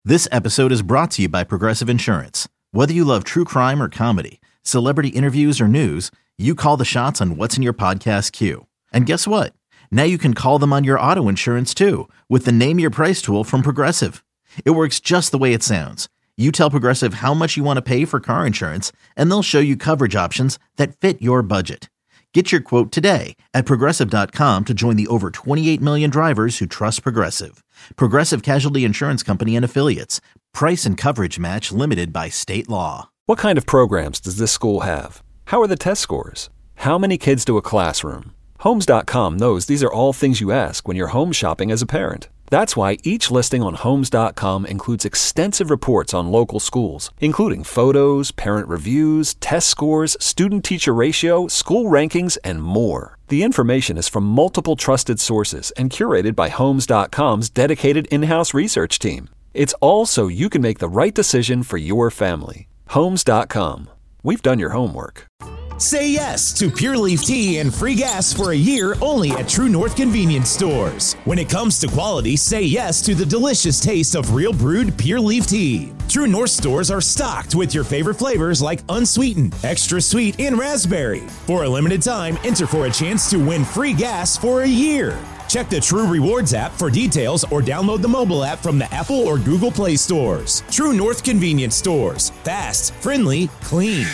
This episode is brought to you by Progressive Insurance. Whether you love true crime or comedy, celebrity interviews or news, you call the shots on what's in your podcast queue. And guess what? Now you can call them on your auto insurance too with the Name Your Price tool from Progressive. It works just the way it sounds. You tell Progressive how much you want to pay for car insurance, and they'll show you coverage options that fit your budget. Get your quote today at Progressive.com to join the over 28 million drivers who trust Progressive. Progressive Casualty Insurance Company and Affiliates. Price and coverage match limited by state law. What kind of programs does this school have? How are the test scores? How many kids to a classroom? Homes.com knows these are all things you ask when you're home shopping as a parent. That's why each listing on Homes.com includes extensive reports on local schools, including photos, parent reviews, test scores, student-teacher ratio, school rankings, and more. The information is from multiple trusted sources and curated by Homes.com's dedicated in-house research team. It's all so you can make the right decision for your family. Homes.com. We've done your homework. Say yes to Pure Leaf Tea and free gas for a year only at True North Convenience Stores. When it comes to quality, say yes to the delicious taste of real brewed Pure Leaf Tea. True North stores are stocked with your favorite flavors like unsweetened, extra sweet, and raspberry. For a limited time, enter for a chance to win free gas for a year. Check the True Rewards app for details or download the mobile app from the Apple or Google Play stores. True North Convenience Stores. Fast, friendly, clean.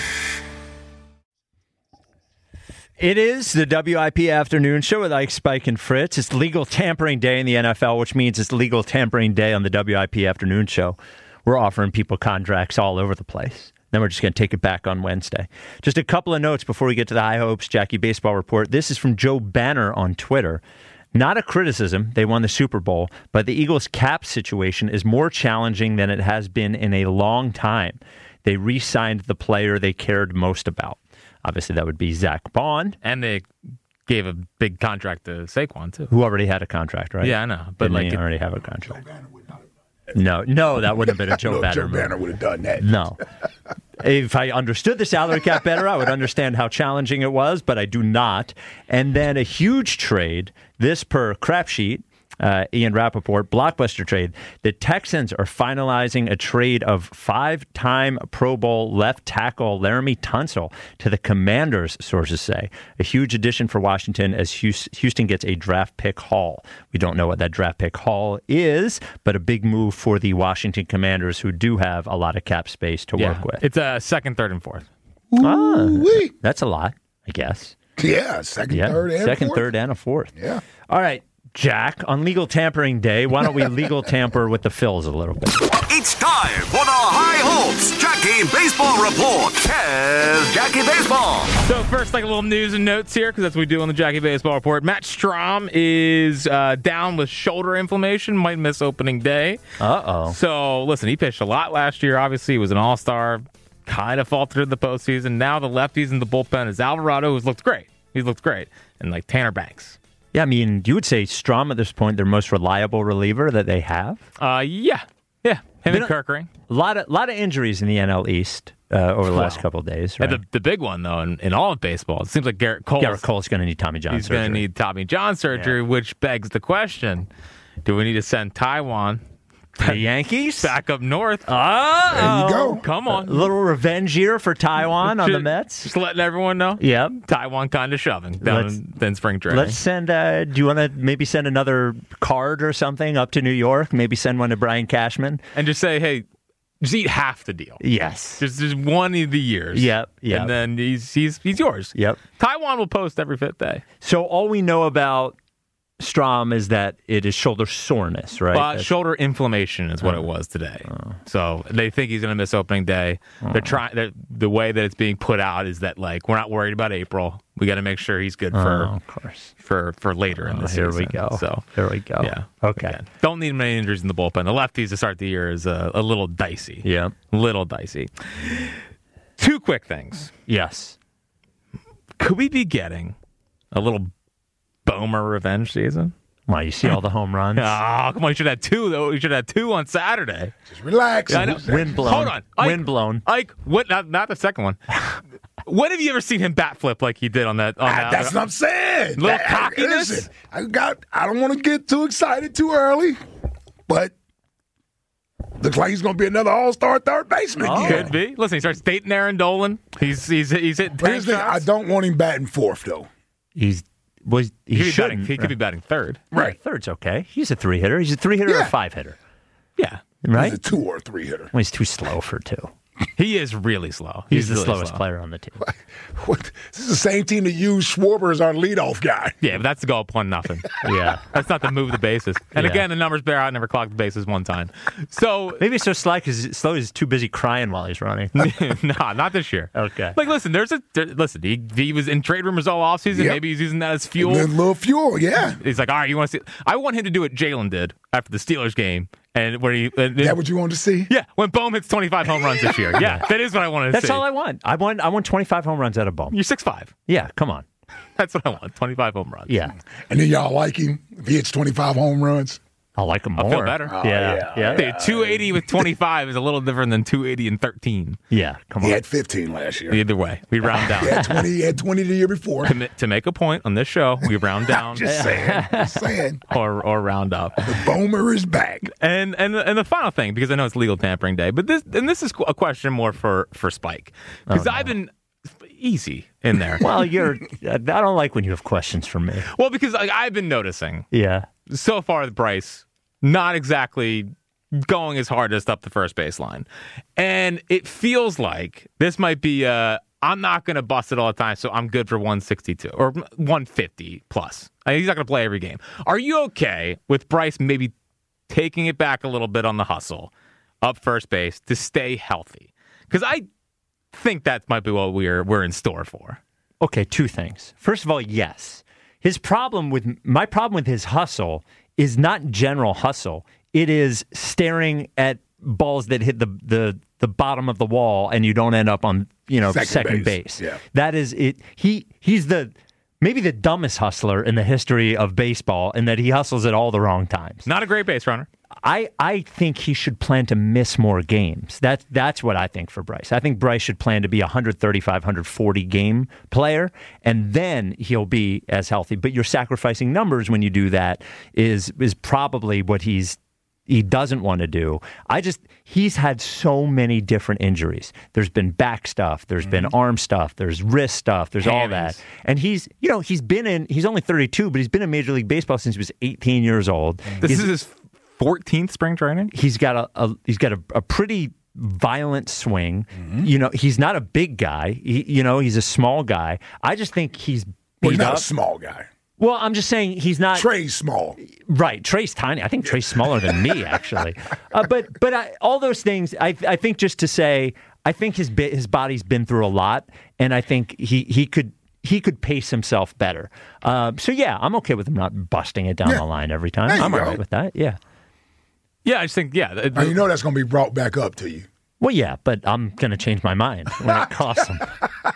It is the WIP Afternoon Show with Ike, Spike, and Fritz. It's legal tampering day in the NFL, which means it's legal tampering day on the WIP Afternoon Show. We're offering people contracts all over the place. Then we're just going to take it back on Wednesday. Just a couple of notes before we get to the High Hopes Jackie Baseball Report. This is from Joe Banner on Twitter. Not a criticism. They won the Super Bowl, but the Eagles' cap situation is more challenging than it has been in a long time. They re-signed the player they cared most about. Obviously, that would be Zach Bond. And they gave a big contract to Saquon, too. Who already had a contract, right? Yeah, I know. But Didn't he already have a contract? No, that wouldn't have been a Joe Banner Joe Banner would have done that. No. If I understood the salary cap better, I would understand how challenging it was, but I do not. And then a huge trade, this per Crap Sheet, Ian Rappaport, blockbuster trade. The Texans are finalizing a trade of 5-time Pro Bowl left tackle Laramie Tunsil to the Commanders, sources say. A huge addition for Washington as Houston gets a draft pick haul. We don't know what that draft pick haul is, but a big move for the Washington Commanders, who do have a lot of cap space to work with. It's a second, third, and fourth. That's a lot, I guess. Yeah, second, third, and a fourth. Yeah. All right. Jack, on Legal Tampering Day, why don't we legal tamper with the Phils a little bit? It's time for the High Hopes Jackie Baseball Report. Here's Jackie Baseball. So first, like a little news and notes here, because that's what we do on the Jackie Baseball Report. Matt Strahm is down with shoulder inflammation, might miss opening day. Uh-oh. So, listen, he pitched a lot last year. Obviously, he was an all-star, kind of faltered in the postseason. Now the lefties in the bullpen is Alvarado, who's looked great. He's looked great. And, like, Tanner Banks. Yeah, I mean, you would say Strahm at this point, their most reliable reliever that they have? Yeah. Him and Kerkering. A lot of injuries in the NL East over the last couple of days, right? The big one, though, in all of baseball, it seems like Garrett Cole's going to need Tommy John surgery. He's going to need Tommy John surgery, which begs the question, do we need to send Taijuan the Yankees back up north? There you go. Come on. A little revenge year for Taijuan on the Mets. Just letting everyone know. Yep. Taijuan kind of shoving down in spring training. Let's send, do you want to maybe send another card or something up to New York? Maybe send one to Brian Cashman? And just say, hey, just eat half the deal. Yes. Just one of the years. Yep. And then he's yours. Yep. Taijuan will post every fifth day. So all we know about Strahm is that it is shoulder soreness, right? Shoulder inflammation is what it was today. So they think he's going to miss opening day. They're trying. The way that it's being put out is that, like, we're not worried about April. We got to make sure he's good for later in the season. Here we go. So there we go. Yeah. Okay. Again, don't need many injuries in the bullpen. The lefties to start the year is a little dicey. Yeah. Little dicey. Two quick things. Yes. Could we be getting a little Bomer revenge season? Well, you see all the home runs. Oh, come on. You should have two, though. You should have two on Saturday. Just relax. I know. Wind blown. Hold on. Wind blown. Ike, what? Not the second one. When have you ever seen him bat flip like he did on that? That's what I'm saying. Little cockiness. Listen, I don't want to get too excited too early, but Looks like he's going to be another all-star third baseman again. Could be. Listen, he starts dating Aaron Dolan. He's hitting 10 But here's the thing, I shots. don't want him batting fourth, though. He shouldn't. He could be batting third. Right. Third's okay. He's a 3-hitter. He's a 3-hitter or a Yeah. Yeah. 5-hitter. Right? He's a 2 or a 3 hitter. Well, he's too slow for 2. He is really slow. He's the really slowest slow. player on the team. This is the same team that used Schwarber as our leadoff guy. Yeah, but that's the goal, 1-0. Yeah. That's not to move the bases. And Yeah. again, the numbers bear out. Never clocked the bases one time. So Maybe it's so slow because he's too busy crying while he's running. nah, not this year. Okay. Like, listen, he was in trade rumors all offseason. Yep. Maybe he's using that as A fuel. little fuel, yeah. He's like, all right, you want to see? I want him to do what Jalen did after the Steelers game, and where he. That what you wanted to see? Yeah, when Bohm hits 25 home runs this year. Yeah, that is what I wanted to That's see. all I want. I want 25 home runs out of Bohm. You're 6'5". Yeah, come on. That's what I want. 25 home runs. Yeah. And then y'all like him if he hits 25 home runs. I like him more. I feel better. Yeah. Dude, 280 with 25 is a little different than 280 and 13. Yeah, come He on. had 15 last year. Either way, we round down. He had 20 the year before. To make a point on this show, we round down Just saying. or round up. The Bomer is back. And the final thing, because I know it's legal tampering day, but this is a question more for Spike, because I've been easy in there. Well, I don't like when you have questions from me. Well, because I've been noticing Yeah. so far with Bryce not exactly going his hardest up the first baseline, and it feels like this might be I'm not going to bust it all the time, so I'm good for 162 or 150 plus. He's not going to play every game. Are you okay with Bryce maybe taking it back a little bit on the hustle up first base to stay healthy? Because I think that might be what we're in store for. Okay, 2 things. First of all, yes. My problem with his hustle is not general hustle. It is staring at balls that hit the bottom of the wall and you don't end up on second base. Yeah. That is it. He's maybe the dumbest hustler in the history of baseball in that he hustles at all the wrong times. Not a great base runner. I think he should plan to miss more games. That's what I think for Bryce. I think Bryce should plan to be a 135, 140 game player, and then he'll be as healthy. But you're sacrificing numbers when you do that is probably what he doesn't want to do. He's had so many different injuries. There's been back stuff, there's been arm stuff, there's wrist stuff, there's all that. And he's only 32, but he's been in Major League Baseball since he was 18 years old. This is his 14th spring training. He's got a pretty violent swing. He's not a big guy. He's a small guy. I just think he's Well, he's beat not up. a small guy. Well, I'm just saying he's not. Trey's small. Right. Trey's tiny. I think Trey's smaller than me, actually. But all those things, I think just to say, I think his body's been through a lot, and I think he could pace himself better. So yeah, I'm okay with him not busting it down the line every time. There you I'm all go. right with that. Yeah. Yeah, I just think, Now, you know that's going to be brought back up to you. Well, yeah, but I'm going to change my mind when it costs him.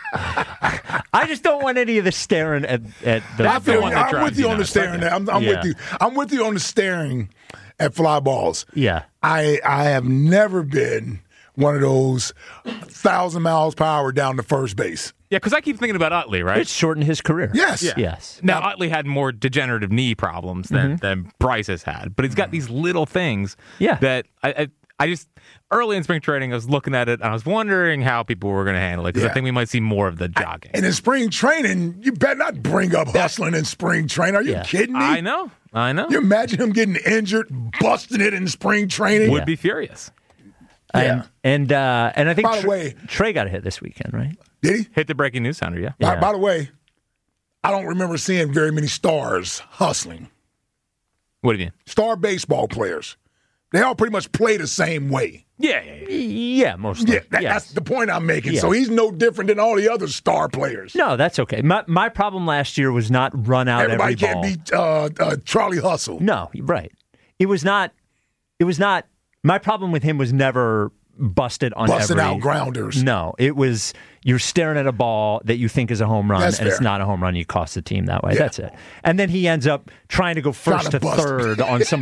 I just don't want any of the staring at the. That's the one that I'm drives with you you on the nuts. staring. I'm Yeah. with you. I'm with you on the staring at fly balls. Yeah. I have never been one of those 1,000 miles per hour down to first base. Yeah, because I keep thinking about Utley, right? It's shortened his career. Yes. Yeah. Yes. Now, Utley had more degenerative knee problems than Bryce has had, but he's got these little things Yeah. that I just, early in spring training, I was looking at it, and I was wondering how people were going to handle it, because I Yeah. think we might see more of the jogging. And in spring training, you better not bring up hustling in spring training. Are you Yeah. kidding me? I know. You imagine him getting injured, busting it in spring training? Would be furious. Yeah. And I think By the way- Trey got a hit this weekend, right? Did he? Hit the breaking news sounder, yeah. Yeah. By the way, I don't remember seeing very many stars hustling. What do you mean? Star baseball players. They all pretty much play the same way. Yeah. Yeah, mostly. Yeah, Yes. that's the point I'm making. Yeah. So he's no different than all the other star players. No, that's okay. My problem last year was not run out Everybody every can't ball. be Charlie Hustle. No, right. It was not. My problem with him was never busted on Busting every out grounders. No, it was you're staring at a ball that you think is a home run, That's and it's fair. not a home run. You cost the team that way. Yeah. That's it. And then he ends up trying to go first to to bust. third on some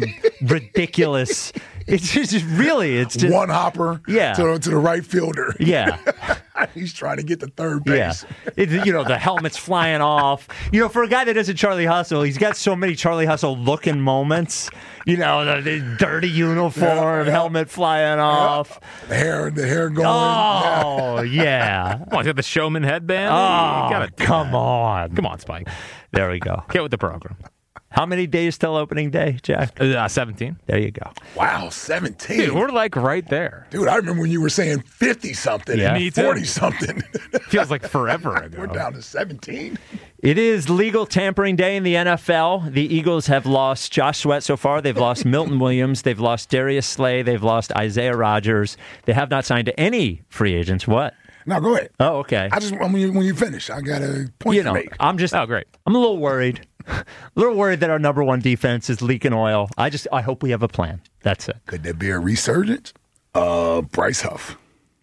ridiculous. It's just really. It's just One hopper Yeah. to the right fielder. Yeah. He's trying to get to third base. Yeah. The helmet's flying off. For a guy that does a Charlie Hustle, he's got so many Charlie Hustle-looking moments. The dirty uniform, helmet flying off. The hair going. Oh, yeah. Oh, he's got the showman headband. Oh, come on. Come on, Spike. There we go. Get with the program. How many days till opening day, Jack? 17. There you go. Wow, 17. Dude, we're like right there. Dude, I remember when you were saying 50-something and 40-something. Feels like forever ago. We're down to 17. It is legal tampering day in the NFL. The Eagles have lost Josh Sweat so far. They've lost Milton Williams. They've lost Darius Slay. They've lost Isaiah Rodgers. They have not signed any free agents. What? No, go ahead. Oh, okay. When you finish, I got a point to make. Great. I'm a little worried. A little worried that our number one defense is leaking oil. I hope we have a plan. That's it. Could there be a resurgence? Bryce Huff.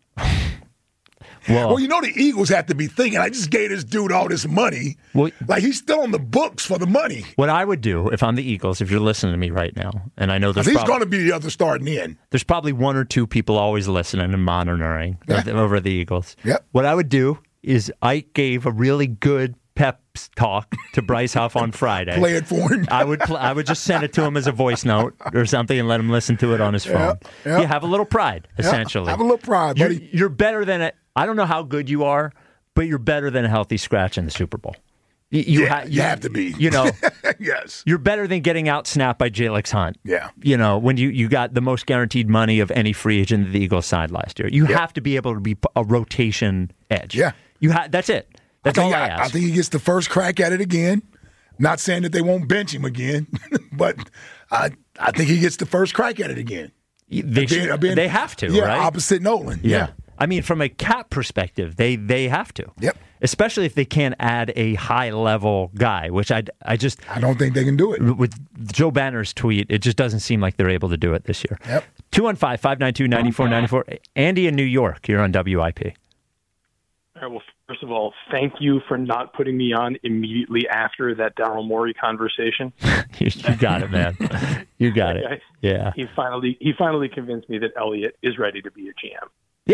Well, the Eagles have to be thinking, I just gave this dude all this money. Well, he's still on the books for the money. What I would do if I'm the Eagles, if you're listening to me right now, and I know he's going to be the other starting in. There's probably one or two people always listening and monitoring over the Eagles. Yep. What I would do is I gave a really good pep talk to Bryce Huff on Friday. Play it for him. I would just send it to him as a voice note or something and let him listen to it on his phone. Yep. You have a little pride, essentially. Have a little pride, buddy. You're better than I don't know how good you are, but you're better than a healthy scratch in the Super Bowl. You have to be. Yes. You're better than getting out-snapped by Jalex Hunt. Yeah. When you got the most guaranteed money of any free agent the Eagles signed last year. You have to be able to be a rotation edge. Yeah. That's it. That's all I ask. I think he gets the first crack at it again. Not saying that they won't bench him again, but I think he gets the first crack at it again. They have to, right? Opposite Nolan. Yeah. I mean, from a cap perspective, they have to. Yep. Especially if they can't add a high-level guy, which I don't think they can do it. With Joe Banner's tweet, it just doesn't seem like they're able to do it this year. Yep. 215-592-9494. Andy in New York, you're on WIP. All right, well, first of all, thank you for not putting me on immediately after that Daryl Morey conversation. You got it, man. You got it. Yeah. He finally convinced me that Elliott is ready to be a GM.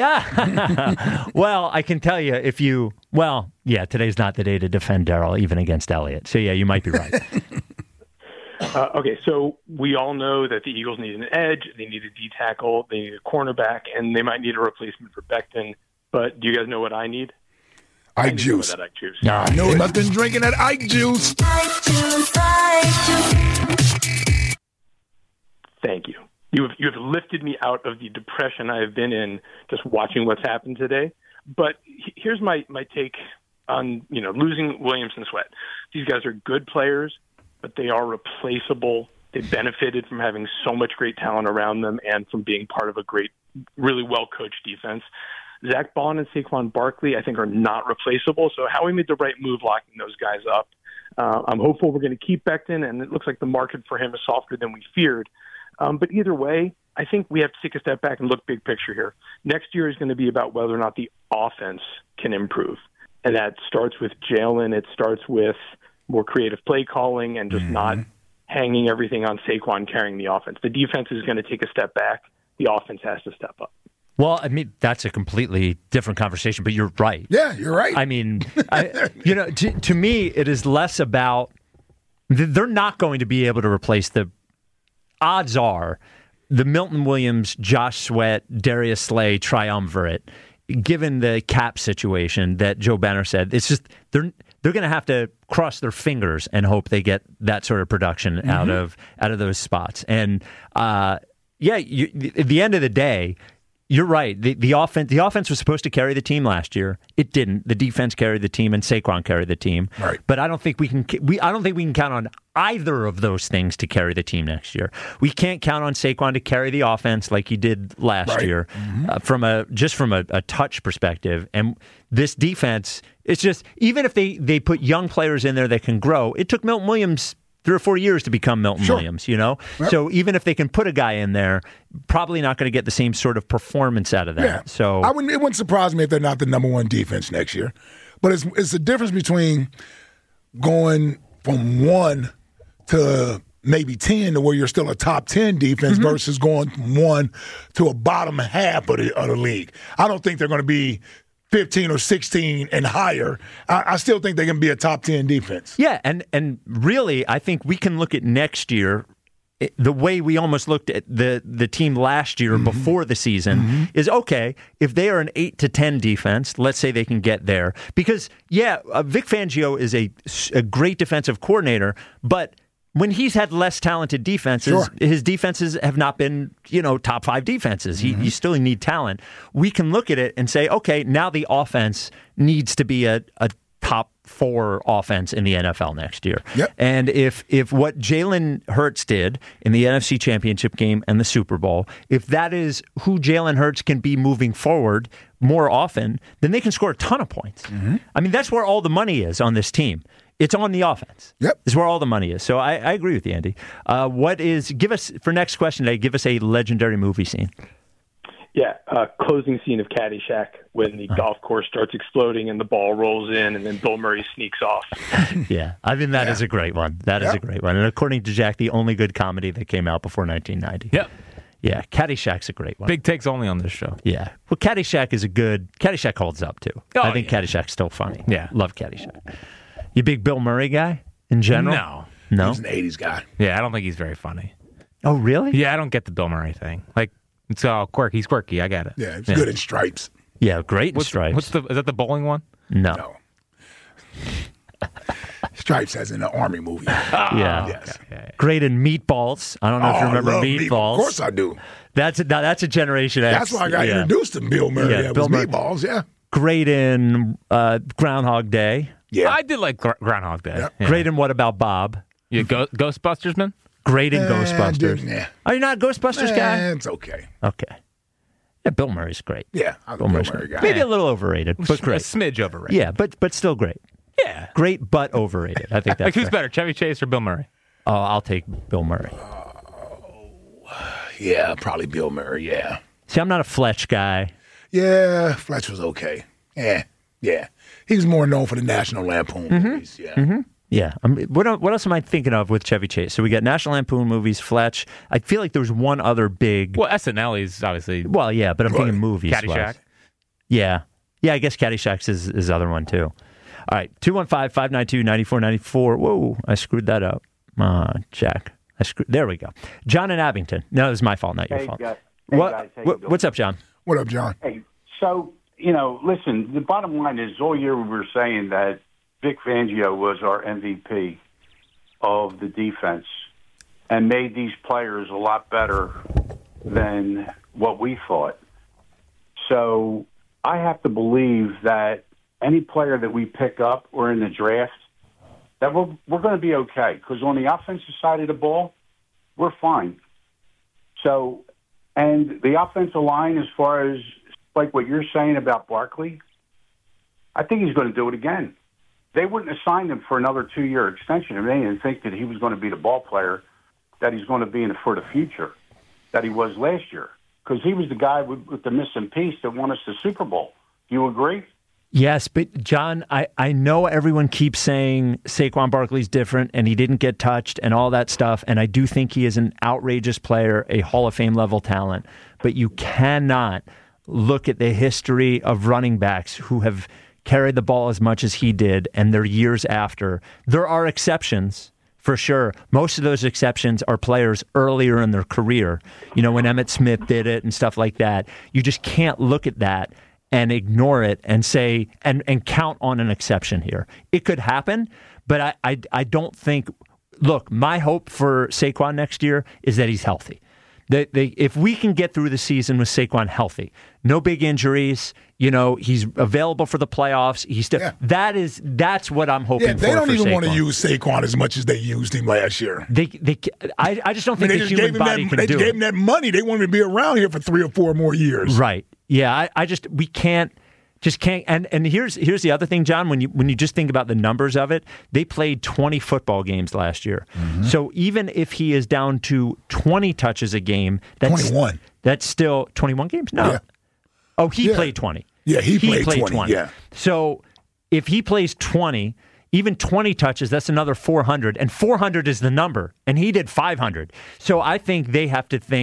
Yeah. Well, I can tell you today's not the day to defend Daryl, even against Elliott. So, yeah, you might be right. Okay, so we all know that the Eagles need an edge, they need a D tackle, they need a cornerback, and they might need a replacement for Becton. But do you guys know what I need? Ike juice. That Ike juice. No, I know he must have been drinking that Ike juice. Thank you. You have lifted me out of the depression I have been in just watching what's happened today. But here's my take on losing Williams and Sweat. These guys are good players, but they are replaceable. They benefited from having so much great talent around them and from being part of a great, really well-coached defense. Zach Bond and Saquon Barkley, I think, are not replaceable. So Howie made the right move locking those guys up. I'm hopeful we're going to keep Becton, and it looks like the market for him is softer than we feared. But either way, I think we have to take a step back and look big picture here. Next year is going to be about whether or not the offense can improve. And that starts with Jalen. It starts with more creative play calling and just not hanging everything on Saquon carrying the offense. The defense is going to take a step back. The offense has to step up. Well, I mean, that's a completely different conversation, but you're right. Yeah, you're right. I mean, to me, it is less about they're not going to be able to replace the odds are the Milton Williams, Josh Sweat, Darius Slay triumvirate, given the cap situation that Joe Banner said, it's just they're going to have to cross their fingers and hope they get that sort of production out of those spots. And at the end of the day, you're right. The offense was supposed to carry the team last year. It didn't. The defense carried the team, and Saquon carried the team. Right. But I don't think we can. I don't think we can count on either of those things to carry the team next year. We can't count on Saquon to carry the offense like he did last year, from a touch perspective. And this defense, it's just even if they put young players in there that can grow, it took Milton Williams 3 or 4 years to become Milton Williams, Yep. So even if they can put a guy in there, probably not going to get the same sort of performance out of that. Yeah. So it wouldn't surprise me if they're not the number one defense next year. But it's the difference between going from 1 to maybe 10 to where you're still a top 10 defense versus going from 1 to a bottom half of the league. I don't think they're going to be 15 or 16 and higher, I still think they can be a top 10 defense. Yeah, and really, I think we can look at next year the way we almost looked at the team last year before the season is, okay, if they are an 8 to 10 defense, let's say they can get there. Because, Vic Fangio is a great defensive coordinator, but when he's had less talented defenses, his defenses have not been, top 5 defenses. You still need talent. We can look at it and say, okay, now the offense needs to be a top 4 offense in the NFL next year. Yep. And if what Jalen Hurts did in the NFC Championship game and the Super Bowl, if that is who Jalen Hurts can be moving forward more often, then they can score a ton of points. I mean, that's where all the money is on this team. It's on the offense. Yep. It's where all the money is. So I agree with you, Andy. Give us, for next question today, give us a legendary movie scene. Yeah, closing scene of Caddyshack when the golf course starts exploding and the ball rolls in and then Bill Murray sneaks off. Yeah, I think that is a great one. That is a great one. And according to Jack, the only good comedy that came out before 1990. Yep. Yeah, Caddyshack's a great one. Big takes only on this show. Yeah. Well, Caddyshack holds up, too. I think Caddyshack's still funny. Yeah. Love Caddyshack. You big Bill Murray guy in general? No? He's an 80s guy. Yeah, I don't think he's very funny. Oh, really? Yeah, I don't get the Bill Murray thing. Like, it's all quirky. He's quirky. I get it. Yeah, he's good in Stripes. Yeah, great in Stripes. Is that the bowling one? No. Stripes as in the Army movie. Yeah. Yes. Okay. Great in Meatballs. I don't know if you remember love Meatballs. Of course I do. That's a Generation X. That's why I got introduced to Bill Murray. Yeah, Bill Murray. Meatballs, yeah. Great in Groundhog Day. Yeah. I did like Groundhog Day. Yep. Yeah. Great in What About Bob? You Ghostbusters, man? Great in Ghostbusters. Yeah. Are you not a Ghostbusters guy? It's okay. Okay. Yeah, Bill Murray's great. Yeah, I'm a Bill Murray guy. Maybe a little overrated, but great. A smidge overrated. Yeah, but still great. Yeah. Great, but overrated. I think that's like, who's fair. better, Chevy Chase or Bill Murray? Oh, I'll take Bill Murray. Yeah, probably Bill Murray, yeah. See, I'm not a Fletch guy. Yeah, Fletch was okay. Yeah. He was more known for the National Lampoon movies, yeah. Yeah. What else am I thinking of with Chevy Chase? So we got National Lampoon movies, Fletch. I feel like there was one other big... Well, SNL is obviously... Well, yeah, but I'm thinking movies. Caddyshack. Yeah. Yeah, I guess Caddyshack's his other one, too. All right, 215-592-9494. Whoa, I screwed that up. Jack. There we go. John in Abington. No, it was my fault, not your fault. Guys, What's up, John? What up, John? Hey, so, listen, the bottom line is all year we were saying that Vic Fangio was our MVP of the defense and made these players a lot better than what we thought. So I have to believe that any player that we pick up or in the draft, that we're going to be okay. Because on the offensive side of the ball, we're fine. So, and the offensive line, as far as like what you're saying about Barkley, I think he's going to do it again. They wouldn't have signed him for another 2-year extension if they didn't think that he was going to be the ball player that he's going to be for the future that he was last year. Because he was the guy with the missing piece that won us the Super Bowl. Do you agree? Yes, but John, I know everyone keeps saying Saquon Barkley's different and he didn't get touched and all that stuff, and I do think he is an outrageous player, a Hall of Fame level talent, but you cannot look at the history of running backs who have carried the ball as much as he did and their years after. There are exceptions, for sure. Most of those exceptions are players earlier in their career, when Emmitt Smith did it and stuff like that. You just can't look at that and ignore it and say and count on an exception here. It could happen, but I don't think. Look, my hope for Saquon next year is that he's healthy. If we can get through the season with Saquon healthy, no big injuries, he's available for the playoffs. That's what I'm hoping for. They don't even Saquon. want to use Saquon as much as they used him last year. I just don't think the human body can do it. They gave him that money. They wanted to be around here for 3 or 4 more years. Right. Yeah. We can't. Just can't. And here's the other thing, John. When you just think about the numbers of it, they played 20 football games last year. Mm-hmm. So even if he is down to 20 touches a game, that's 21. That's still 21 games. No. Yeah. Oh, he played 20. Yeah, he played 20. Yeah. So if he plays 20, even 20 touches, that's another 400, and 400 is the number, and he did 500. So I think they have to think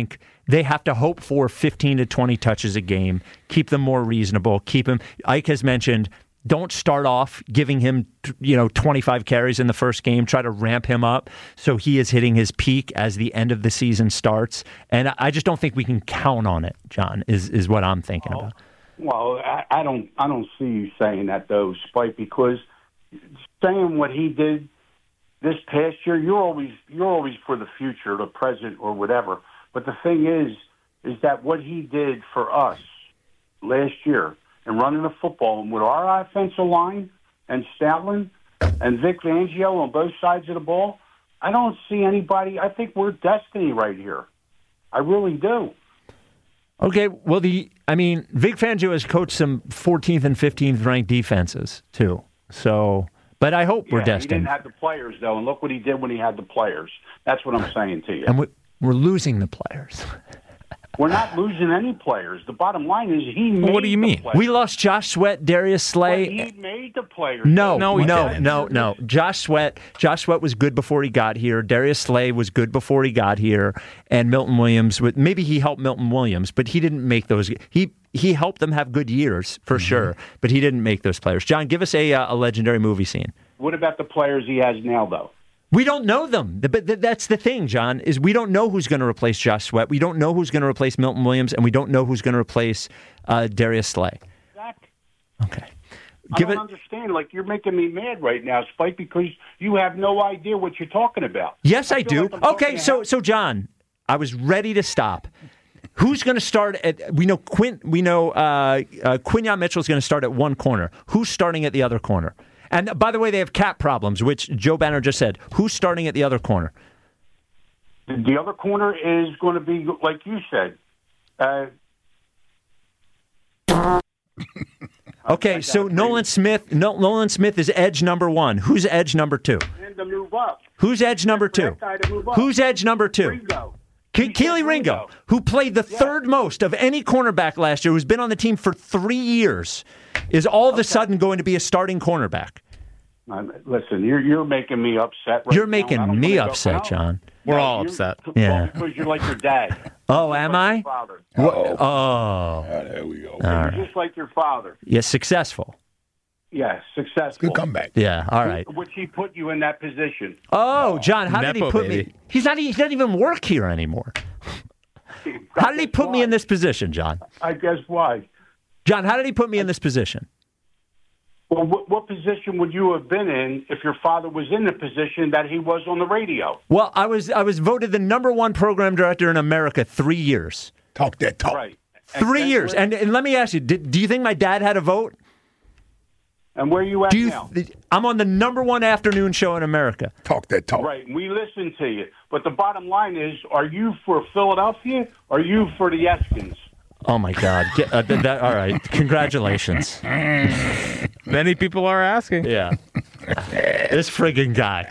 They have to hope for 15 to 20 touches a game, keep them more reasonable, keep him. Ike has mentioned, don't start off giving him 25 carries in the first game. Try to ramp him up so he is hitting his peak as the end of the season starts. And I just don't think we can count on it, John, is what I'm thinking about. Well, I don't see you saying that, though, Spike, because saying what he did this past year, you're always for the future, the present, or whatever. But the thing is that what he did for us last year and running the football and with our offensive line and Stoutland and Vic Fangio on both sides of the ball, I don't see anybody. I think we're destiny right here. I really do. Okay, well, Vic Fangio has coached some 14th and 15th ranked defenses too. So, but I hope we're destined. He didn't have the players though, and look what he did when he had the players. That's what I'm saying to you. And we're losing the players. We're not losing any players. The bottom line is he made what do you mean? Players. We lost Josh Sweat, Darius Slay. But he made the players. No. Josh Sweat was good before he got here. Darius Slay was good before he got here. And Milton Williams, maybe he helped Milton Williams, but he didn't make those. He helped them have good years, for sure, but he didn't make those players. John, give us a legendary movie scene. What about the players he has now, though? We don't know them. But that's the thing, John, is we don't know who's going to replace Josh Sweat. We don't know who's going to replace Milton Williams, and we don't know who's going to replace Darius Slay. Exactly. Okay. I don't understand. Like, you're making me mad right now, Spike, because you have no idea what you're talking about. Yes, I do. Like okay, so John, I was ready to stop. Who's going to start at? We know Quinyon Mitchell is going to start at one corner. Who's starting at the other corner? And by the way, they have cap problems, which Joe Banner just said. Who's starting at the other corner? The other corner is going to be, like you said. Okay, so Nolan Smith is edge number one. Who's edge number two? And to move up. Who's edge number two? Who's edge number two? Ringo. Keely Ringo, who played the third most of any cornerback last year, who's been on the team for 3 years, is all of a sudden going to be a starting cornerback. Listen, you're making me upset right You're making me upset, John. We're all upset. Yeah. Because you're like your dad. Oh, am I? Father. Oh. There we go. You're just like your father. Yeah, successful. Yeah, successful. Good comeback. Yeah, all right. Which he put you in that position. Oh, John, how did he put me? He doesn't even work here anymore. How did he put me in this position, John? I guess why. John, how did he put me in this position? Well, what position would you have been in if your father was in the position that he was on the radio? Well, I was voted the number one program director in America 3 years. Talk that talk. Right. 3 years. And let me ask you, do you think my dad had a vote? And where are you at now? I'm on the number one afternoon show in America. Talk that talk. Right. We listen to you. But the bottom line is, are you for Philadelphia or are you for the Eskins? Oh, my God. All right. Congratulations. Many people are asking. Yeah. This friggin' guy.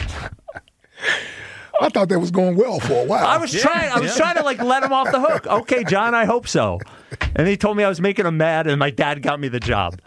I thought that was going well for a while. I was trying to let him off the hook. Okay, John, I hope so. And he told me I was making him mad, and my dad got me the job.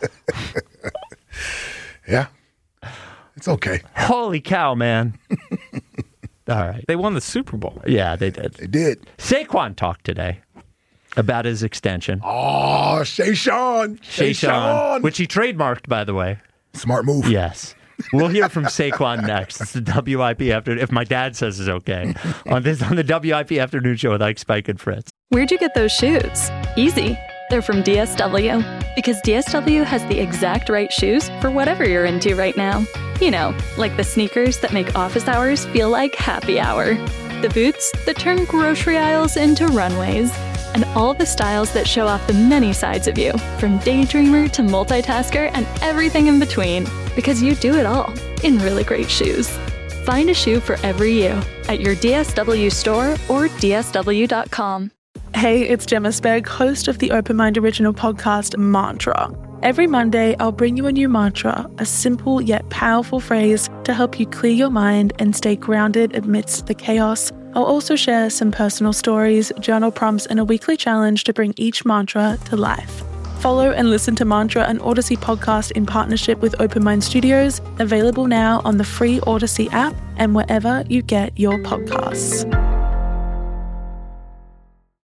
Yeah. It's okay. Holy cow, man. All right. They won the Super Bowl. Yeah, they did. They did. Saquon talked today about his extension. Oh, Shayshawn. Which he trademarked, by the way. Smart move. Yes. We'll hear from Saquon next. It's the WIP Afternoon, if my dad says it's okay, on the WIP Afternoon Show with Ike, Spike, and Fritz. Where'd you get those shoes? Easy. They're from DSW. Because DSW has the exact right shoes for whatever you're into right now. You know, like the sneakers that make office hours feel like happy hour. The boots that turn grocery aisles into runways. And all the styles that show off the many sides of you, from daydreamer to multitasker and everything in between. Because you do it all in really great shoes. Find a shoe for every you at your DSW store or DSW.com. Hey, it's Gemma Spegg, host of the Open Mind original podcast, Mantra. Every Monday, I'll bring you a new mantra, a simple yet powerful phrase to help you clear your mind and stay grounded amidst the chaos. I'll also share some personal stories, journal prompts, and a weekly challenge to bring each mantra to life. Follow and listen to Mantra, an Odyssey podcast in partnership with Open Mind Studios, available now on the free Odyssey app and wherever you get your podcasts.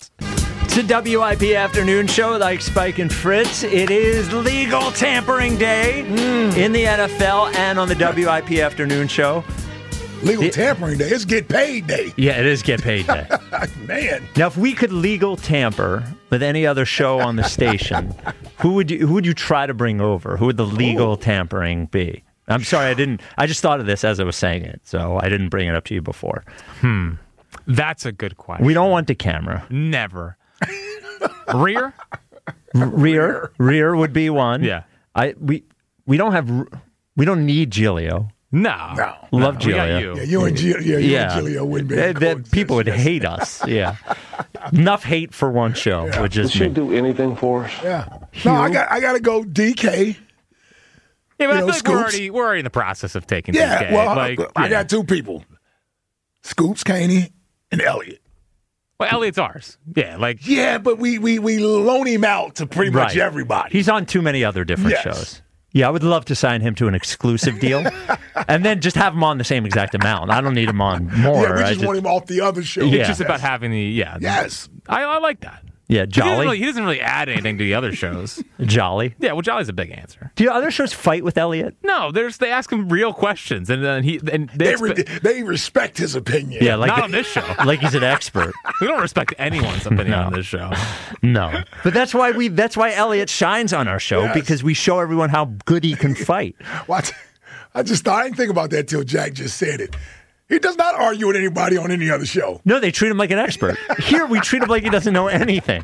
It's a WIP afternoon show like Spike and Fritz. It is legal tampering day in the NFL and on the WIP afternoon show. Legal tampering day. It's get paid day. Yeah, it is get paid day. Man. Now, if we could legal tamper with any other show on the station, who would you try to bring over? Who would the legal tampering be? I'm sorry, I just thought of this as I was saying it, so I didn't bring it up to you before. That's a good question. We don't want the camera. Never. Rear would be one. Yeah. We don't need Giglio. No. Love Giglio. Giglio. You. Yeah, you and Giglio wouldn't be able to people would hate us. Yeah. Enough hate for one show. Yeah. Would just Does she do anything for us? Yeah. No, I got to go DK. Yeah, but I feel like Scoops. we're already in the process of taking Yeah, DK. well, I got two people. Scoops, Caney, and Elliott. Well, Elliott's ours. Yeah, Yeah, but we loan him out to pretty much everybody. He's on too many other different shows. Yeah, I would love to sign him to an exclusive deal and then just have him on the same exact amount. I don't need him on more. Yeah, we just want him off the other show. It's just about having Yes. I like that. Yeah, Jolly. He doesn't really add anything to the other shows. Jolly. Yeah, well, Jolly's a big answer. Do other shows fight with Elliott? No, they ask him real questions, and then they respect his opinion. Yeah, not on this show. Like he's an expert. We don't respect anyone's opinion on this show. No, but that's why Elliott shines on our show because we show everyone how good he can fight. What? I didn't think about that till Jack just said it. He does not argue with anybody on any other show. No, they treat him like an expert. Here, we treat him like he doesn't know anything.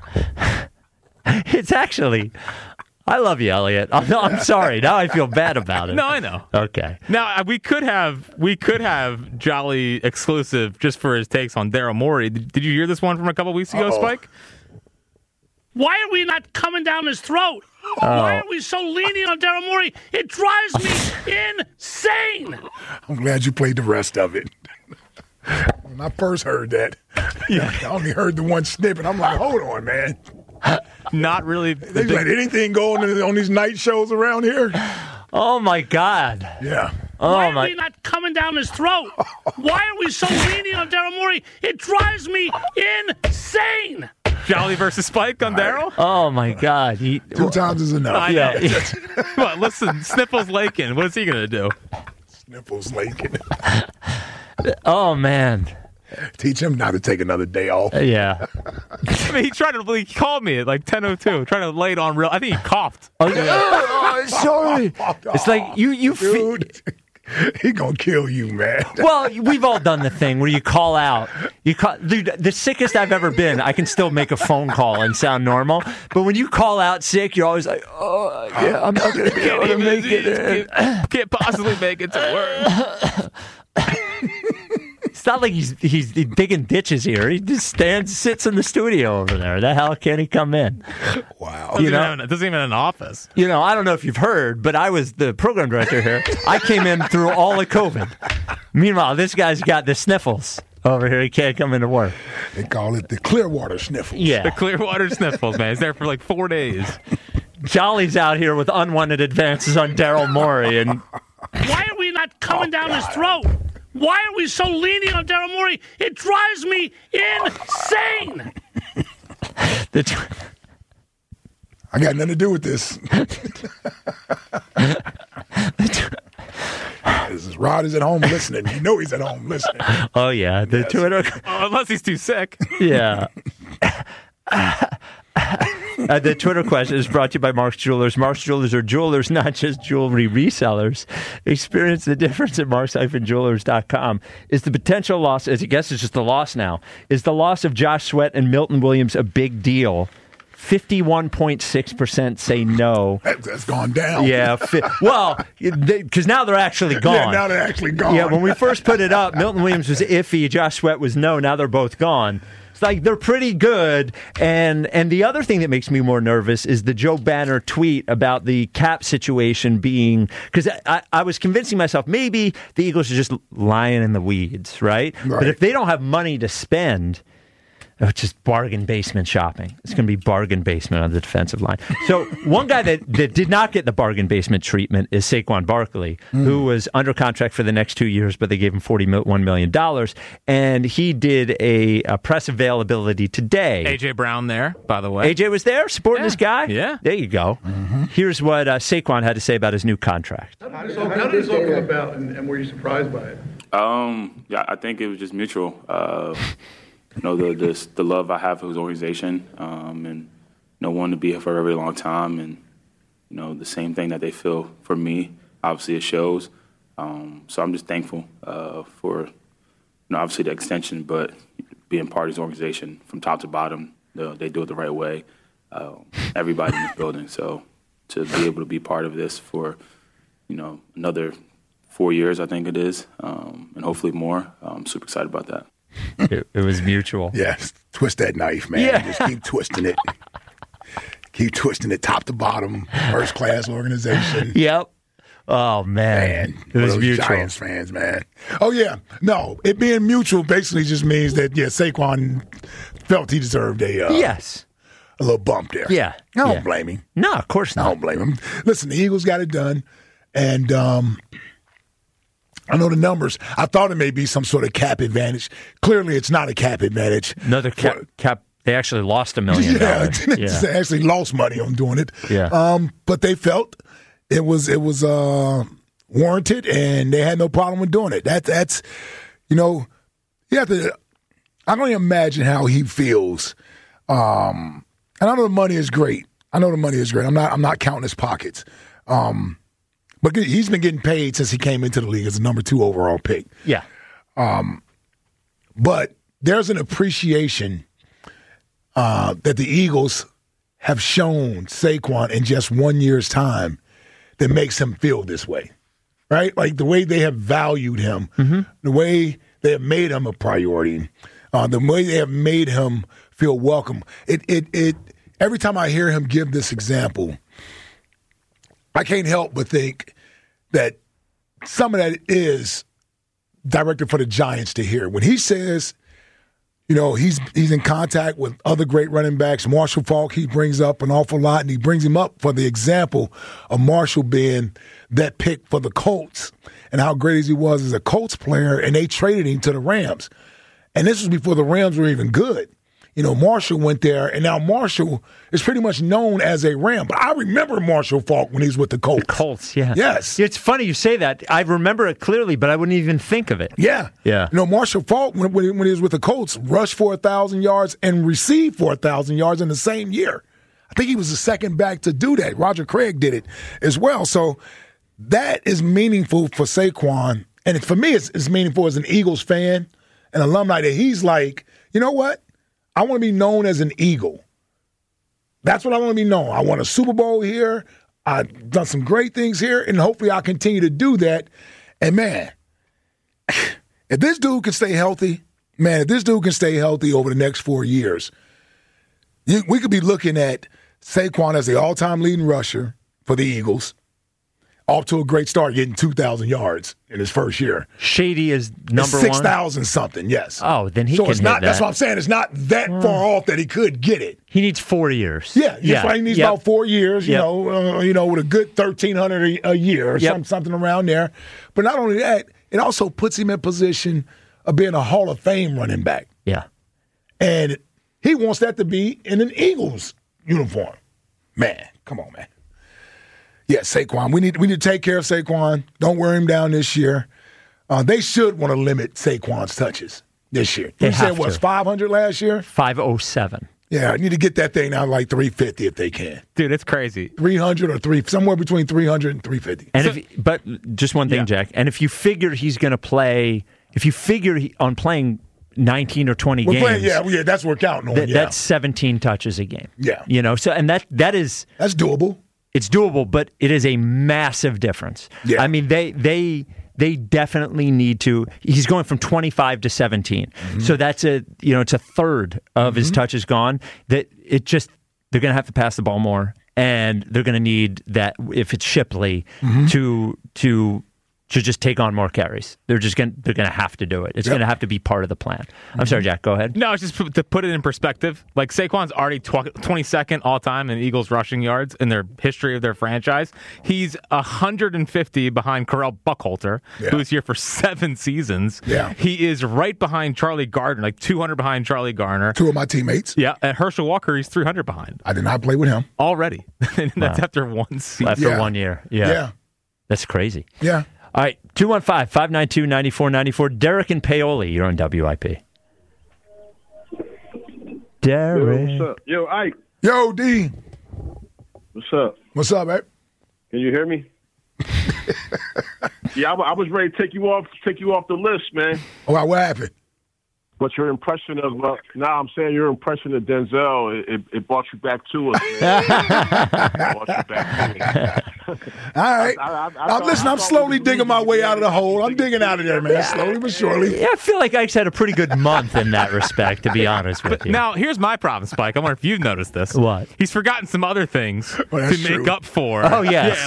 It's actually... I love you, Elliott. I'm sorry. Now I feel bad about it. No, I know. Okay. Now we could have Jolly exclusive just for his takes on Daryl Morey. Did you hear this one from a couple weeks ago, Spike? Why are we not coming down his throat? Why are we so lenient on Daryl Morey? It drives me insane. I'm glad you played the rest of it. When I first heard that, I only heard the one snippet. I'm like, hold on, man. Not really. They let anything go on these night shows around here? Oh, my God. Yeah. Why are we not coming down his throat? Why are we so lenient on Daryl Morey? It drives me insane. Jolly versus Spike on Daryl? Oh, my God. 2 times is enough. I know. Come on, listen, Sniffles Lakin. What is he going to do? Sniffles Lakin. Oh, man. Teach him not to take another day off. Yeah. I mean, he called me at like 10:02, trying to lay it on real. I think he coughed. Sorry. It's like you Dude. He gonna kill you, man. Well, we've all done the thing where you call out. Dude, the sickest I've ever been, I can still make a phone call and sound normal. But when you call out sick, you're always like, oh, yeah, I'm not going to be able to make it. Can't possibly make it to work. It's not like he's digging ditches here. He just sits in the studio over there. The hell can he come in? Wow. Doesn't even have an office. I don't know if you've heard, but I was the program director here. I came in through all of COVID. Meanwhile, this guy's got the sniffles over here. He can't come into work. They call it the Clearwater sniffles. Yeah. The Clearwater sniffles, man. He's there for like 4 days. Jolly's out here with unwanted advances on Daryl Morey. And why are we not coming down his throat? Why are we so lenient on Daryl Morey? It drives me insane. I got nothing to do with this. Rod is at home listening. You know he's at home listening. Oh, yeah. The Twitter. Unless he's too sick. Yeah. The Twitter question is brought to you by Mark's Jewelers. Mark's Jewelers are jewelers, not just jewelry resellers. Experience the difference at marks-jewelers.com. Is the potential loss, as I guess it's just the loss now, is the loss of Josh Sweat and Milton Williams a big deal? 51.6% say no. That's gone down. Yeah. Well, because now they're actually gone. Yeah, now they're actually gone. Yeah, when we first put it up, Milton Williams was iffy, Josh Sweat was no. Now they're both gone. It's like they're pretty good. And the other thing that makes me more nervous is the Joe Banner tweet about the cap situation being, because I was convincing myself maybe the Eagles are just lying in the weeds, right? But if they don't have money to spend, Which is bargain basement shopping. It's going to be bargain basement on the defensive line. So one guy that did not get the bargain basement treatment is Saquon Barkley, who was under contract for the next 2 years, but they gave him $41 million. And he did a press availability today. A.J. Brown there, by the way. A.J. was there supporting this guy? Yeah. There you go. Here's what Saquon had to say about his new contract. How did this all come about, and were you surprised by it? Yeah, I think it was just mutual. The love I have for his organization, and wanting to be here for a very long time, and the same thing that they feel for me. Obviously, it shows. So I'm just thankful for obviously the extension, but being part of his organization from top to bottom. They do it the right way. Everybody in this building. So to be able to be part of this for another 4 years, I think it is, and hopefully more. I'm super excited about that. It was mutual. Yes, twist that knife, man. Yeah. Just keep twisting it. Keep twisting it top to bottom. First class organization. Yep. Oh, man. It was mutual. Giants fans, man. Oh, yeah. No, it being mutual basically just means that, Saquon felt he deserved a little bump there. Yeah. I don't blame him. No, of course not. I don't blame him. Listen, the Eagles got it done, and I know the numbers. I thought it may be some sort of cap advantage. Clearly, it's not a cap advantage. Another cap. They actually lost $1 million. They actually lost money on doing it. Yeah. But they felt it was warranted, and they had no problem with doing it. That's you have to. I don't even imagine how he feels. And I know the money is great. I'm not counting his pockets. But he's been getting paid since he came into the league as a number 2 overall pick. Yeah. But there's an appreciation that the Eagles have shown Saquon in just 1 year's time that makes him feel this way, right? Like the way they have valued him, the way they have made him a priority, the way they have made him feel welcome. It every time I hear him give this example, I can't help but think that some of that is directed for the Giants to hear. When he says, he's in contact with other great running backs, Marshall Faulk, he brings up an awful lot, and he brings him up for the example of Marshall being that pick for the Colts and how great he was as a Colts player, and they traded him to the Rams. And this was before the Rams were even good. Marshall went there, and now Marshall is pretty much known as a Ram. But I remember Marshall Faulk when he was with the Colts. The Colts, yeah. Yes. It's funny you say that. I remember it clearly, but I wouldn't even think of it. Yeah. Yeah. Marshall Faulk, when he was with the Colts, rushed for 1,000 yards and received for 1,000 yards in the same year. I think he was the second back to do that. Roger Craig did it as well. So that is meaningful for Saquon. And for me, it's meaningful as an Eagles fan and alumni that he's like, you know what? I want to be known as an Eagle. That's what I want to be known. I want a Super Bowl here. I've done some great things here, and hopefully I'll continue to do that. And, man, if this dude can stay healthy over the next 4 years, we could be looking at Saquon as the all-time leading rusher for the Eagles. Off to a great start, getting 2,000 yards in his first year. Shady is number 6,000 something, yes. Oh, then he so can it's not. hit that. That's what I'm saying. It's not that far off that he could get it. He needs 4 years. Yeah, he needs about 4 years. You know, with a good 1,300 a year or something around there. But not only that, it also puts him in position of being a Hall of Fame running back. Yeah, and he wants that to be in an Eagles uniform. Man, come on, man. Yeah, Saquon. We need to take care of Saquon. Don't wear him down this year. They should want to limit Saquon's touches this year. You said, 500 last year? 507. Yeah, I need to get that thing down like 350 if they can. Dude, it's crazy. 300 or somewhere between 300 and 350. And but just one thing, Jack. And if you figure he's going to play, on playing 19 or 20 games. Yeah, that's what we're counting on. That's 17 touches a game. Yeah. So and that's doable. It's doable, but it is a massive difference. Yeah. I mean, they definitely need to. He's going from 25 to 17, so that's it's a third of his touches gone. They're going to have to pass the ball more, and they're going to need that if it's Shipley to should just take on more carries. They're going to have to do it. It's going to have to be part of the plan. I'm sorry, Jack, go ahead. No, it's just to put it in perspective. Like Saquon's already 22nd all time in Eagles rushing yards in their history of their franchise. He's 150 behind Correll Buckhalter, who's here for 7 seasons. Yeah. He is right behind Charlie Gardner, like 200 behind Charlie Garner. 2 of my teammates. Yeah, and Herschel Walker, he's 300 behind. I did not play with him. Already. And that's after 1 season. After 1 year. Yeah. That's crazy. Yeah. All right, 215-592-9494. Derek and Paoli, you're on WIP. Derek. Yo, what's up? Yo, Ike. Yo, D. What's up? What's up, man? Can you hear me? Yeah, I was ready to take you off the list, man. Oh, what happened? But your impression of I'm saying your impression of Denzel, it brought you back to us. Man. It brought you back to us. All right. I'm slowly digging my way out of the hole. I'm digging out of there, man, slowly but surely. Yeah, I feel like Ike's had a pretty good month in that respect, to be honest with you. Now, here's my problem, Spike. I wonder if you've noticed this. What? He's forgotten some other things to make up for. Oh, yes.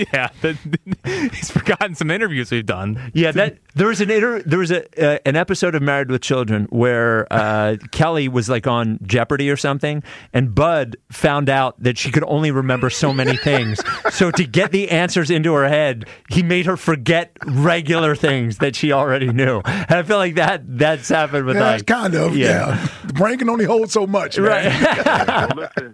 He's forgotten some interviews we've done. Yeah, there was an episode of Married with Children where Kelly was like on Jeopardy or something, and Bud found out that she could only remember so many things. So to get the answers into her head, he made her forget regular things that she already knew. And I feel like that's happened with Ike. Kind of, yeah. The brain can only hold so much, man. Right. Listen.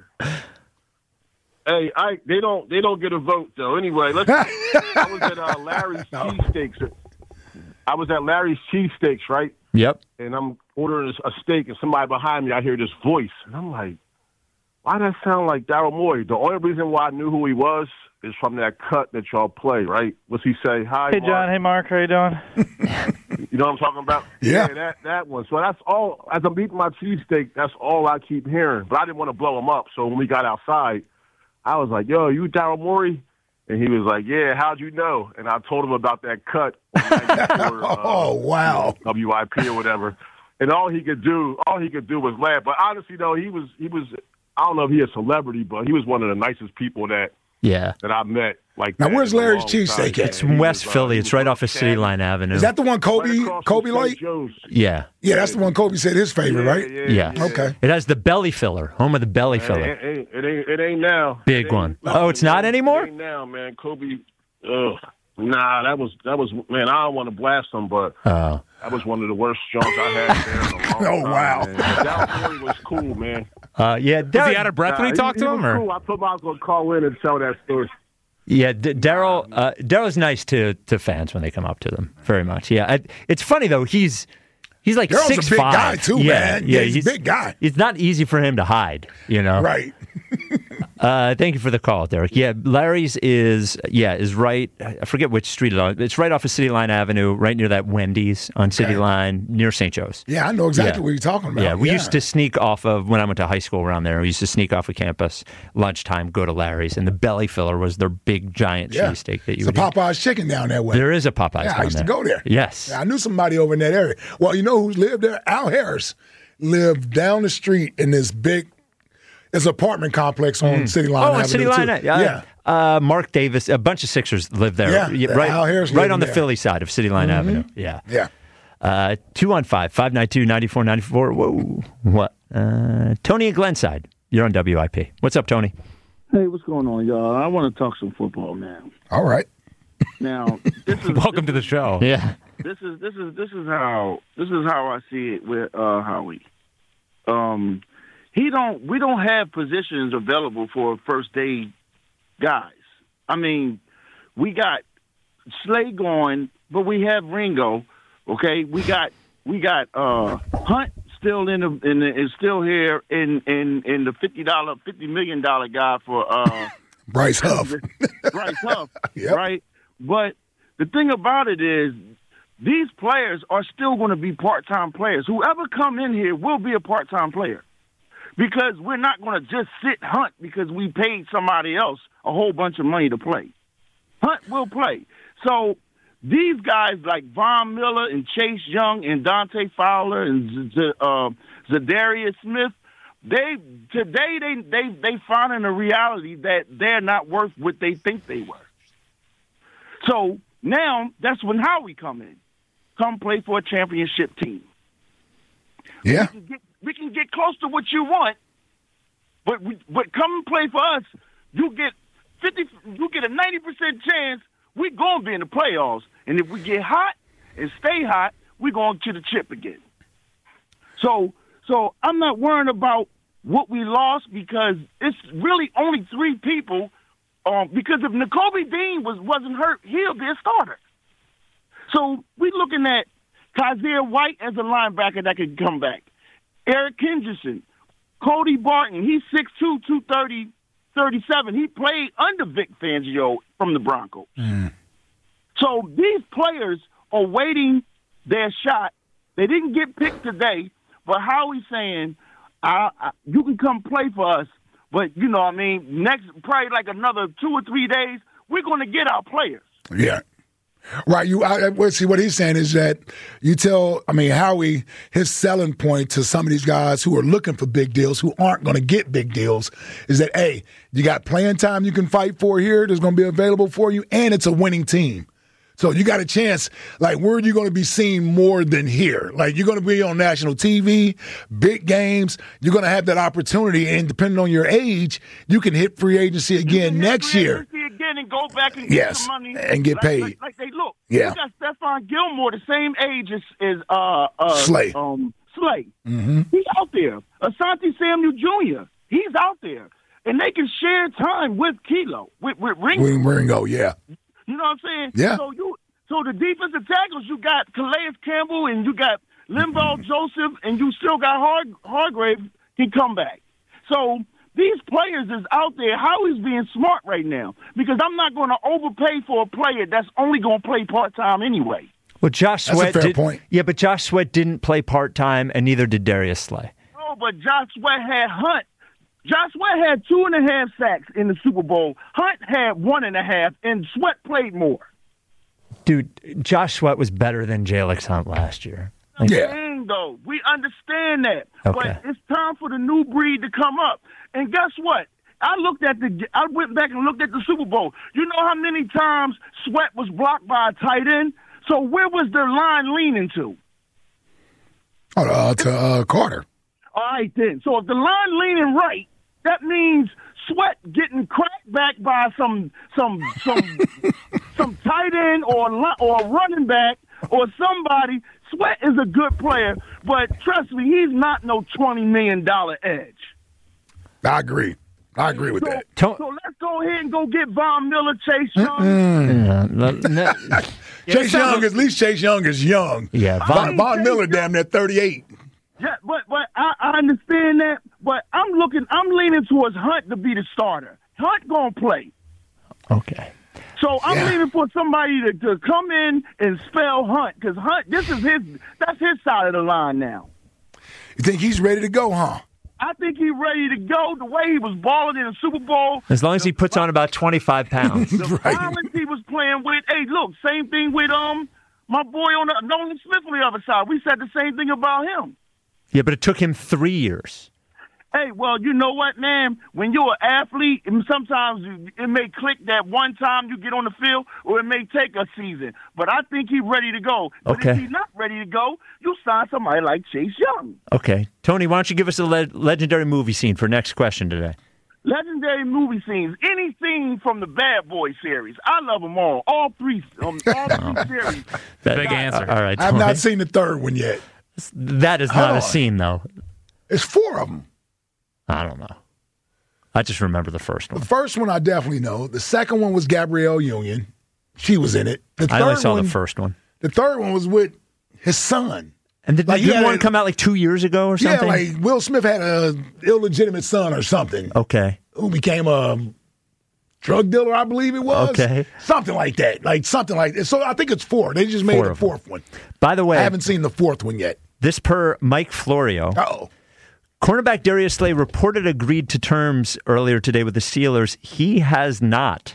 Hey, Ike, they don't get a vote though. Anyway, I was at Larry's Cheesesteaks. I was at Larry's Cheesesteaks, right? Yep. And I'm ordering a steak, and somebody behind me, I hear this voice, and I'm like, why does that sound like Daryl Morey? The only reason why I knew who he was is from that cut that y'all play, right? What's he say? Hi, Hey, Mark. John. Hey, Mark. How you doing? You know what I'm talking about? Yeah. That one. So that's all. As I'm eating my cheesesteak, that's all I keep hearing. But I didn't want to blow him up, so when we got outside, I was like, yo, you Daryl Morey? And he was like, yeah, how'd you know? And I told him about that cut. Oh, wow. WIP or whatever. And all he could do was laugh. But honestly, though, he was. I don't know if he's a celebrity, but he was one of the nicest people that I met. Like now, where's Larry's Cheesesteak at? It's in West Philly. It's right off of City Line Avenue. Is that the one Kobe liked? Yeah. Yeah, that's the one Kobe said his favorite, right? Yeah. Okay. It has the belly filler, home of the belly filler. It ain't now. Big one. Oh, it's not anymore? It ain't now, man. Kobe. Nah, that was man. I don't want to blast him, but that was one of the worst jumps I had there in a long time. Wow. That really was cool, man. Was he out of breath when he talked to him? Was cool. I told him I was going to call in and tell that story. Yeah, Daryl's nice to fans when they come up to them, very much. Yeah, it's funny though. He's like 6'5". A big guy too, man. Yeah, he's a big guy. It's not easy for him to hide, you know. Right. Thank you for the call, Derek. Yeah, Larry's is right. I forget which street it is. It's right off of City Line Avenue, right near that Wendy's on City Line, near St. Joe's. Yeah, I know exactly what you're talking about. Yeah, we used to sneak off of, when I went to high school around there, we used to sneak off of campus, lunchtime, go to Larry's, and the belly filler was their big, giant cheesesteak that you would eat. It's a Popeye's chicken down that way. There is a Popeye's down there. I used to go there. Yes. Yeah, I knew somebody over in that area. Well, you know who lived there? Al Harris lived down the street in this big apartment complex on City Line Avenue. Oh, on City Line, yeah. Mark Davis, a bunch of Sixers lived there. Yeah, right, Al Harris right on the there. Philly side of City Line Avenue. Yeah. Yeah. 215-592-9494. Whoa. What? Tony and Glenside, you're on WIP. What's up, Tony? Hey, what's going on, y'all? I want to talk some football, man. All right. Now, welcome to the show. Yeah. This is how I see it with Howie. We don't have positions available for first day guys. I mean, we got Slay going, but we have Ringo. Okay, we got Hunt still is still here in the $50 million guy for Bryce Huff. Bryce Huff, Yep. right? But the thing about it is, these players are still going to be part-time players. Whoever come in here will be a part-time player, because we're not going to just sit Hunt because we paid somebody else a whole bunch of money to play. Hunt will play. So these guys like Von Miller and Chase Young and Dante Fowler and Zadarius Smith, they finding a reality that they're not worth what they think they were. So Now that's when Howie come in. Come play for a championship team. Yeah. We can get close to what you want, but come and play for us. You get a 90% chance we're going to be in the playoffs. And if we get hot and stay hot, we're going to the chip again. So I'm not worrying about what we lost because it's really only 3 people. Because if Nakobe Dean wasn't hurt, he'll be a starter. So we're looking at Kaiser White as a linebacker that could come back. Eric Henderson, Cody Barton, he's 6'2", 230, 37. He played under Vic Fangio from the Broncos. So these players are waiting their shot. They didn't get picked today, but Howie's saying, you can come play for us, but, you know what I mean, next, probably like another 2 or 3 days, we're going to get our players. Yeah. Right. See, what he's saying is that Howie, his selling point to some of these guys who are looking for big deals, who aren't going to get big deals, is that, hey, you got playing time you can fight for here that's going to be available for you, and it's a winning team. So you got a chance, like, where are you going to be seen more than here? Like, you're going to be on national TV, big games. You're going to have that opportunity, and depending on your age, you can hit free agency again next year. Again and go back and get some money and get paid. Like they look. Yeah. You got Stephon Gilmore, the same age as Slay. Slay. Mm-hmm. He's out there. Asante Samuel Jr. He's out there, and they can share time with Kilo, with Ringo. Ringo, yeah. You know what I'm saying? Yeah. So the defensive tackles, you got Calais Campbell and you got Linval Joseph, and you still got Hargrave can come back. So these players is out there. Howie's being smart right now because I'm not going to overpay for a player that's only going to play part-time anyway. Well, Josh Sweat That's a fair point. Yeah, but Josh Sweat didn't play part-time, and neither did Darius Slay. No, but Josh Sweat had Hunt. Josh Sweat had 2.5 sacks in the Super Bowl. Hunt had 1.5, and Sweat played more. Dude, Josh Sweat was better than Jalix Hunt last year. Though. We understand that. Okay. But it's time for the new breed to come up. And guess what? I went back and looked at the Super Bowl. You know how many times Sweat was blocked by a tight end? So where was the line leaning to? To Carter. All right, then. So if the line leaning right, that means Sweat getting cracked back by some tight end or running back or somebody. Sweat is a good player, but trust me, he's not no $20 million edge. I agree with that. So let's go ahead and go get Von Miller, Chase Young. Chase Young, at least Chase Young is young. Yeah, Von Miller damn near 38. Yeah, but I understand that, but I'm leaning towards Hunt to be the starter. Hunt gonna play. Okay. So I'm leaning for somebody to come in and spell Hunt because Hunt, that's his side of the line now. You think he's ready to go, huh? I think he's ready to go. The way he was balling in the Super Bowl. As long as he puts on about 25 pounds. The violence he was playing with. Hey, look, same thing with my boy on Nolan Smith on the other side. We said the same thing about him. Yeah, but it took him 3 years. Hey, well, you know what, man? When you're an athlete, and sometimes it may click that one time you get on the field, or it may take a season. But I think he's ready to go. But if he's not ready to go, you sign somebody like Chase Young. Okay. Tony, why don't you give us a legendary movie scene for next question today? Legendary movie scenes. Anything from the Bad Boy series. I love them all. All three series. Big answer. All right, I've not seen the third one yet. That is not a scene, though. It's 4 of them. I don't know. I just remember the first one. The first one I definitely know. The second one was Gabrielle Union. She was in it. I only saw the first one. The third one was with his son. And did one come out like 2 years ago or something? Yeah, like Will Smith had an illegitimate son or something. Okay. Who became a drug dealer, I believe it was. Okay. Something like that. So I think it's 4. They just made a 4th one. By the way, I haven't seen the 4th one yet. This per Mike Florio. Uh-oh. Cornerback Darius Slay reported agreed to terms earlier today with the Steelers. He has not.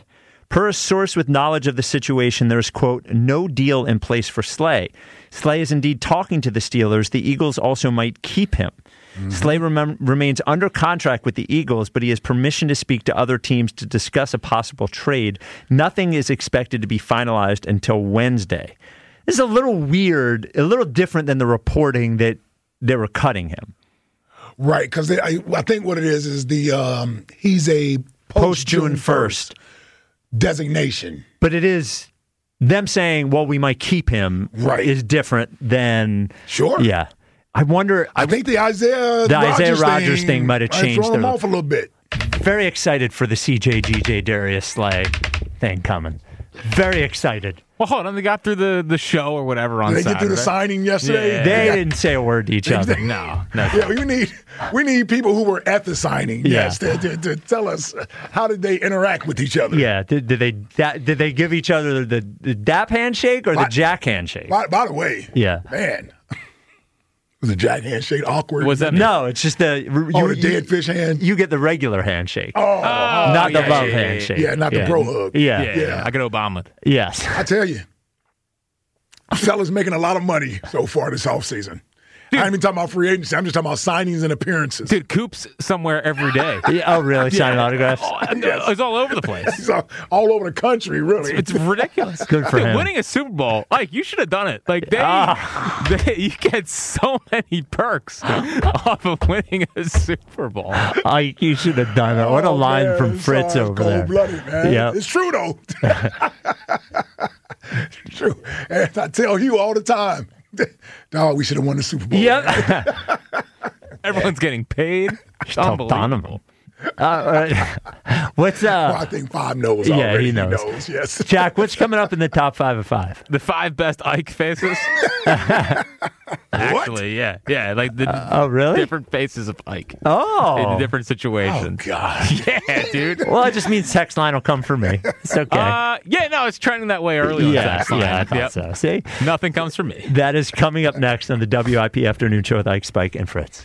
Per a source with knowledge of the situation, there's, quote, no deal in place for Slay. Slay is indeed talking to the Steelers. The Eagles also might keep him. Slay remains under contract with the Eagles, but he has permission to speak to other teams to discuss a possible trade. Nothing is expected to be finalized until Wednesday. This is a little weird, a little different than the reporting that they were cutting him. Right, because I think what it is the he's a post-June 1st designation. But it is them saying, well, we might keep him is different than... Sure. Yeah. I wonder... I think the Isaiah Rodgers thing might have changed. Thrown him off a little bit. Very excited for the CJ Darius Slay thing coming. Very excited. Well, hold on. They got through the show or whatever on Did they Saturday. get through the signing yesterday? Yeah. They didn't say a word to each other. No. Yeah, we need people who were at the signing. Yes, to tell us how did they interact with each other. Yeah, did they give each other the dap handshake or the jack handshake? By the way, man. Was the jack handshake awkward? Was that? No, it's just the dead fish hand. You get the regular handshake. Not the love handshake. Yeah, not the bro hug. Yeah. I get Obama. Yes. I tell you, fellas making a lot of money so far this offseason. I ain't even talking about free agency. I'm just talking about signings and appearances. Dude, Coop's somewhere every day. Oh, really? Signing autographs? It's all over the place. It's all over the country, really. It's ridiculous. Good for him. Winning a Super Bowl, like, you should have done it. Like, you get so many perks off of winning a Super Bowl. You should have done it. What a line from Fritz over there. Cold-blooded, man. Yep. It's true, though. It's true. And I tell you all the time, dog, we should have won the Super Bowl. Yep. Everyone's getting paid. Unbelievable. What's well, I think 5 knows already. Yeah, he knows. Yes. Jack, what's coming up in the top 5 of 5? The 5 best Ike faces. Actually, yeah, like the really? different faces of Ike. Oh, in different situations. Oh God, yeah, dude. Well, it just means text line will come for me. It's okay. Yeah, no, it's trending that way early. On text line. I thought so. See, nothing comes from me. That is coming up next on the WIP Afternoon Show with Ike, Spike, and Fritz.